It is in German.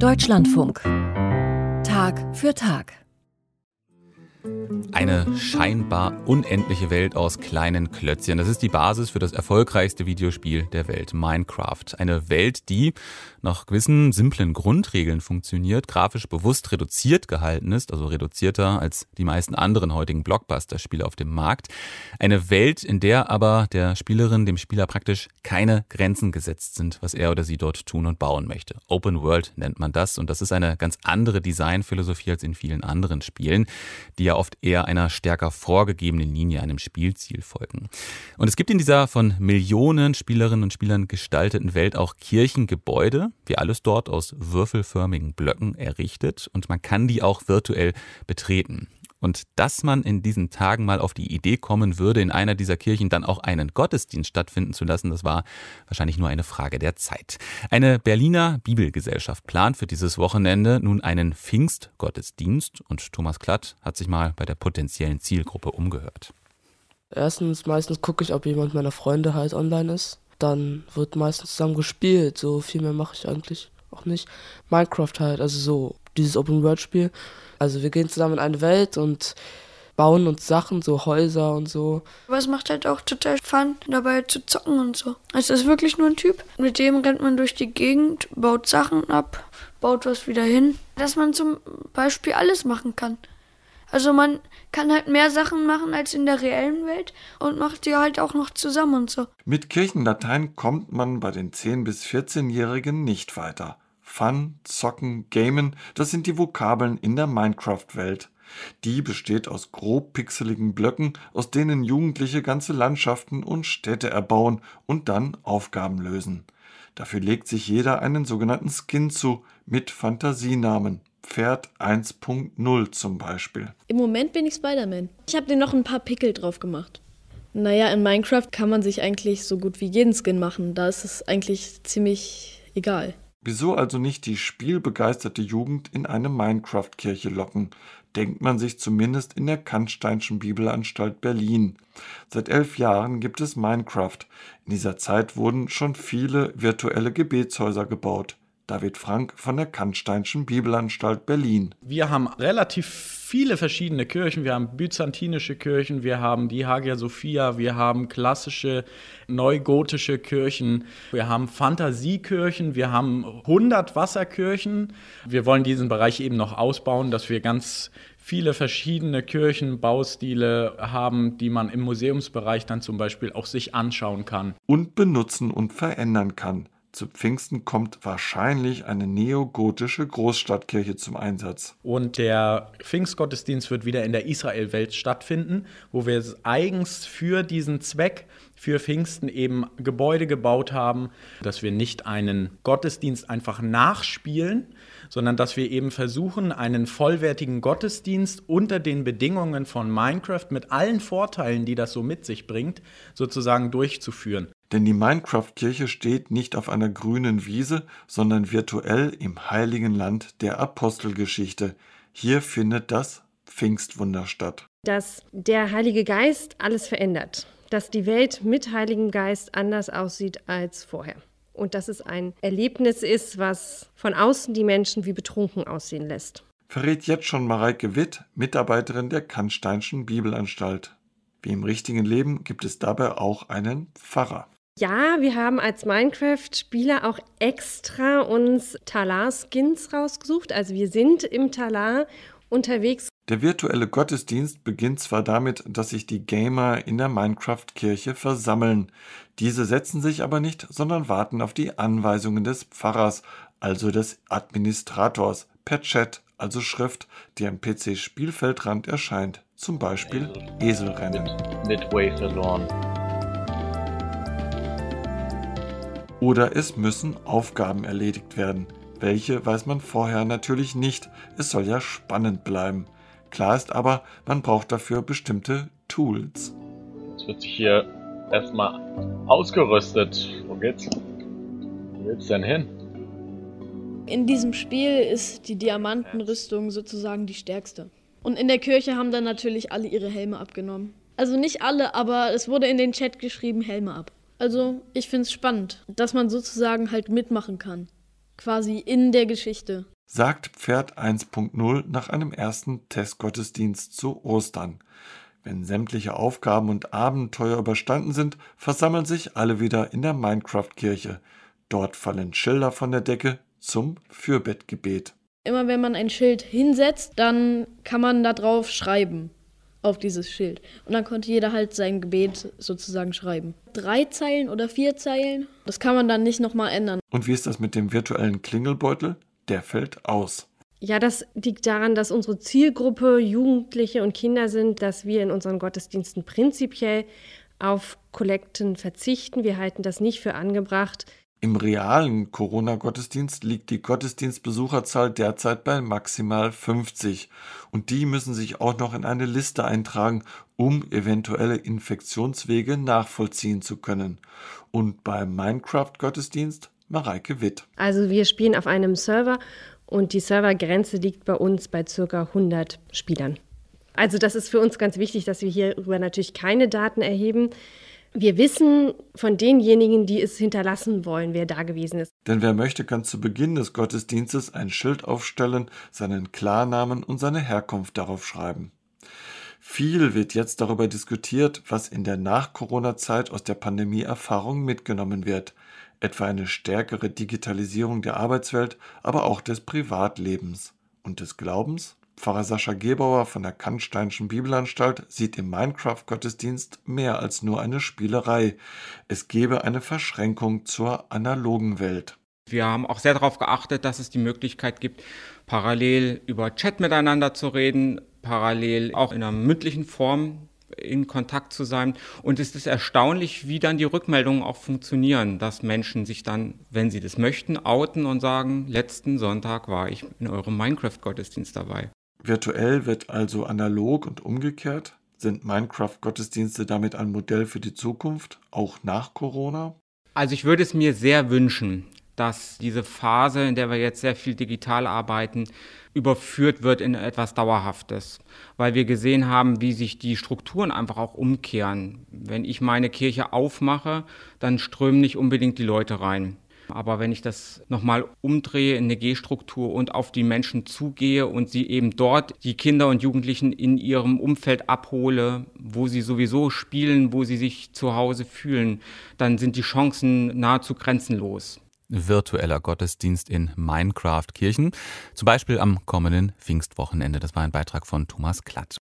Deutschlandfunk. Tag für Tag. Eine scheinbar unendliche Welt aus kleinen Klötzchen. Das ist die Basis für das erfolgreichste Videospiel der Welt, Minecraft. Eine Welt, die nach gewissen simplen Grundregeln funktioniert, grafisch bewusst reduziert gehalten ist, also reduzierter als die meisten anderen heutigen Blockbuster-Spiele auf dem Markt. Eine Welt, in der aber der Spielerin, dem Spieler praktisch keine Grenzen gesetzt sind, was er oder sie dort tun und bauen möchte. Open World nennt man das, und das ist eine ganz andere Designphilosophie als in vielen anderen Spielen, die ja oft eher einer stärker vorgegebenen Linie, einem Spielziel folgen. Und es gibt in dieser von Millionen Spielerinnen und Spielern gestalteten Welt auch Kirchengebäude, wie alles dort aus würfelförmigen Blöcken errichtet, und man kann die auch virtuell betreten. Und dass man in diesen Tagen mal auf die Idee kommen würde, in einer dieser Kirchen dann auch einen Gottesdienst stattfinden zu lassen, das war wahrscheinlich nur eine Frage der Zeit. Eine Berliner Bibelgesellschaft plant für dieses Wochenende nun einen Pfingstgottesdienst, und Thomas Klatt hat sich mal bei der potenziellen Zielgruppe umgehört. Meistens gucke ich, ob jemand meiner Freunde halt online ist. Dann wird meistens zusammen gespielt, so viel mehr mache ich eigentlich auch nicht. Minecraft halt, also so dieses Open-World-Spiel. Also wir gehen zusammen in eine Welt und bauen uns Sachen, so Häuser und so. Aber es macht halt auch total Fun, dabei zu zocken und so. Es ist wirklich nur ein Typ. Mit dem rennt man durch die Gegend, baut Sachen ab, baut was wieder hin. Dass man zum Beispiel alles machen kann. Also man kann halt mehr Sachen machen als in der reellen Welt und macht die halt auch noch zusammen und so. Mit Kirchenlatein kommt man bei den 10- bis 14-Jährigen nicht weiter. Fun, Zocken, Gamen, das sind die Vokabeln in der Minecraft-Welt. Die besteht aus grob pixeligen Blöcken, aus denen Jugendliche ganze Landschaften und Städte erbauen und dann Aufgaben lösen. Dafür legt sich jeder einen sogenannten Skin zu, mit Fantasienamen. Pferd 1.0 zum Beispiel. Im Moment bin ich Spider-Man. Ich habe dir noch ein paar Pickel drauf gemacht. Naja, in Minecraft kann man sich eigentlich so gut wie jeden Skin machen. Da ist es eigentlich ziemlich egal. Wieso also nicht die spielbegeisterte Jugend in eine Minecraft-Kirche locken? Denkt man sich zumindest in der Cannsteinschen Bibelanstalt Berlin. Seit 11 Jahren gibt es Minecraft. In dieser Zeit wurden schon viele virtuelle Gebetshäuser gebaut. David Frank von der Cannsteinschen Bibelanstalt Berlin. Wir haben relativ viele verschiedene Kirchen. Wir haben byzantinische Kirchen, wir haben die Hagia Sophia, wir haben klassische neugotische Kirchen, wir haben Fantasiekirchen, wir haben 100 Wasserkirchen. Wir wollen diesen Bereich eben noch ausbauen, dass wir ganz viele verschiedene Kirchenbaustile haben, die man im Museumsbereich dann zum Beispiel auch sich anschauen kann. Und benutzen und verändern kann. Zu Pfingsten kommt wahrscheinlich eine neogotische Großstadtkirche zum Einsatz. Und der Pfingstgottesdienst wird wieder in der Israel-Welt stattfinden, wo wir eigens für diesen Zweck, für Pfingsten eben Gebäude gebaut haben, dass wir nicht einen Gottesdienst einfach nachspielen, sondern dass wir eben versuchen, einen vollwertigen Gottesdienst unter den Bedingungen von Minecraft mit allen Vorteilen, die das so mit sich bringt, sozusagen durchzuführen. Denn die Minecraft-Kirche steht nicht auf einer grünen Wiese, sondern virtuell im heiligen Land der Apostelgeschichte. Hier findet das Pfingstwunder statt. Dass der Heilige Geist alles verändert. Dass die Welt mit Heiligem Geist anders aussieht als vorher. Und dass es ein Erlebnis ist, was von außen die Menschen wie betrunken aussehen lässt. Verrät jetzt schon Mareike Witt, Mitarbeiterin der Cannsteinschen Bibelanstalt. Wie im richtigen Leben gibt es dabei auch einen Pfarrer. Ja, wir haben als Minecraft-Spieler auch extra uns Talar-Skins rausgesucht. Also wir sind im Talar unterwegs. Der virtuelle Gottesdienst beginnt zwar damit, dass sich die Gamer in der Minecraft-Kirche versammeln. Diese setzen sich aber nicht, sondern warten auf die Anweisungen des Pfarrers, also des Administrators, per Chat, also Schrift, die am PC-Spielfeldrand erscheint. Zum Beispiel Eselrennen. Midway verloren. Oder es müssen Aufgaben erledigt werden. Welche weiß man vorher natürlich nicht. Es soll ja spannend bleiben. Klar ist aber, man braucht dafür bestimmte Tools. Jetzt wird sich hier erstmal ausgerüstet. Wo geht's denn hin? In diesem Spiel ist die Diamantenrüstung sozusagen die stärkste. Und in der Kirche haben dann natürlich alle ihre Helme abgenommen. Also nicht alle, aber es wurde in den Chat geschrieben, Helme ab. Also ich finde es spannend, dass man sozusagen halt mitmachen kann. quasi in der Geschichte. Sagt Pferd 1.0 nach einem ersten Testgottesdienst zu Ostern. Wenn sämtliche Aufgaben und Abenteuer überstanden sind, versammeln sich alle wieder in der Minecraft-Kirche. Dort fallen Schilder von der Decke zum Fürbettgebet. Immer wenn man ein Schild hinsetzt, dann kann man da drauf schreiben, auf dieses Schild. Und dann konnte jeder halt sein Gebet sozusagen schreiben. 3 Zeilen oder 4 Zeilen, das kann man dann nicht nochmal ändern. Und wie ist das mit dem virtuellen Klingelbeutel? Der fällt aus. Ja, das liegt daran, dass unsere Zielgruppe Jugendliche und Kinder sind, dass wir in unseren Gottesdiensten prinzipiell auf Kollekten verzichten. Wir halten das nicht für angebracht. Im realen Corona-Gottesdienst liegt die Gottesdienstbesucherzahl derzeit bei maximal 50. Und die müssen sich auch noch in eine Liste eintragen, um eventuelle Infektionswege nachvollziehen zu können. Und beim Minecraft-Gottesdienst Mareike Witt. Also wir spielen auf einem Server und die Servergrenze liegt bei uns bei ca. 100 Spielern. Also das ist für uns ganz wichtig, dass wir hierüber natürlich keine Daten erheben. Wir wissen von denjenigen, die es hinterlassen wollen, wer da gewesen ist. Denn wer möchte, kann zu Beginn des Gottesdienstes ein Schild aufstellen, seinen Klarnamen und seine Herkunft darauf schreiben. Viel wird jetzt darüber diskutiert, was in der Nach-Corona-Zeit aus der Pandemie-Erfahrung mitgenommen wird. Etwa eine stärkere Digitalisierung der Arbeitswelt, aber auch des Privatlebens und des Glaubens. Pfarrer Sascha Gebauer von der Cannsteinschen Bibelanstalt sieht im Minecraft-Gottesdienst mehr als nur eine Spielerei. Es gebe eine Verschränkung zur analogen Welt. Wir haben auch sehr darauf geachtet, dass es die Möglichkeit gibt, parallel über Chat miteinander zu reden, parallel auch in einer mündlichen Form in Kontakt zu sein. Und es ist erstaunlich, wie dann die Rückmeldungen auch funktionieren, dass Menschen sich dann, wenn sie das möchten, outen und sagen, letzten Sonntag war ich in eurem Minecraft-Gottesdienst dabei. Virtuell wird also analog und umgekehrt. Sind Minecraft-Gottesdienste damit ein Modell für die Zukunft, auch nach Corona? Also ich würde es mir sehr wünschen, dass diese Phase, in der wir jetzt sehr viel digital arbeiten, überführt wird in etwas Dauerhaftes, weil wir gesehen haben, wie sich die Strukturen einfach auch umkehren. Wenn ich meine Kirche aufmache, dann strömen nicht unbedingt die Leute rein. Aber wenn ich das nochmal umdrehe in eine G-Struktur und auf die Menschen zugehe und sie eben dort, die Kinder und Jugendlichen in ihrem Umfeld abhole, wo sie sowieso spielen, wo sie sich zu Hause fühlen, dann sind die Chancen nahezu grenzenlos. Virtueller Gottesdienst in Minecraft-Kirchen, zum Beispiel am kommenden Pfingstwochenende. Das war ein Beitrag von Thomas Klatt.